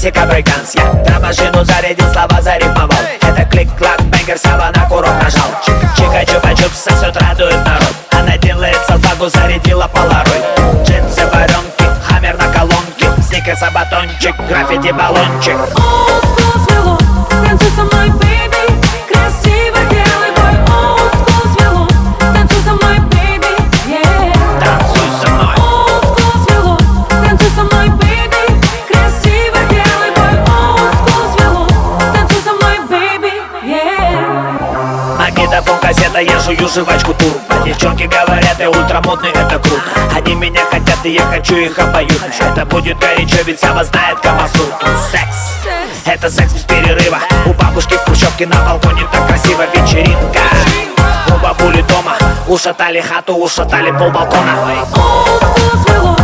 классика брейкданс. Я на машину зарядил, слова зарифмовал. Это клик-клак, бэнгер, сава на курок нажал. Чика-чупа-чуп, сосет, радует народ. Она делает салфагу, зарядила поларой. Джинсы, варенки, хаммер на колонке. Сникерса, батончик, граффити, баллончик. Олдскул свело, танцуй со мной, бэйби. Красиво делай бой. Олдскул свело, танцуй со мной, бэйби. Танцуй со мной. Олдскул свело, танцуй со мной, бэйби. Красиво делай бой. Олдскул свело, танцуй со мной, бэйби. Магнитофон, кассета, я жую жвачку турбо. Девчонки говорят, я ультрамодный, это круто. Они меня хотят, и я хочу их обоюдно. Это будет горячо, ведь Сава знает Камасутру. Секс, это секс без перерыва. У бабушки в хрущевке на балконе так красиво. Вечеринка у бабули дома. Ушатали хату, ушатали полбалкона. Олдскул свело,